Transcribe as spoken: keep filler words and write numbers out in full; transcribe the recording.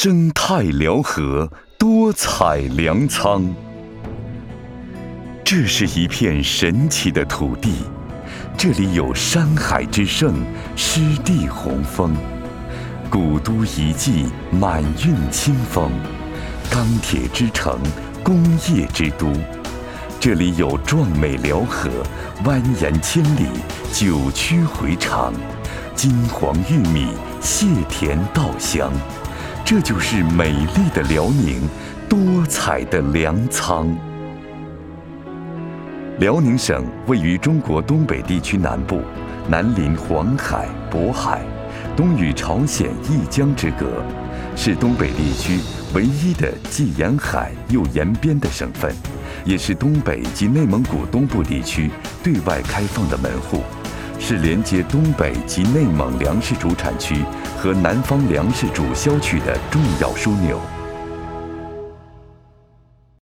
生态辽河，多彩粮仓。这是一片神奇的土地，这里有山海之盛，湿地红枫，古都遗迹，满韵清风，钢铁之城，工业之都。这里有壮美辽河，蜿蜒千里，九曲回肠，金黄玉米，蟹田稻香。这就是美丽的辽宁，多彩的粮仓。辽宁省位于中国东北地区南部，南临黄海、渤海，东与朝鲜、一江之隔，是东北地区唯一的既沿海又沿边的省份，也是东北及内蒙古东部地区对外开放的门户，是连接东北及内蒙粮食主产区和南方粮食主销区的重要枢纽。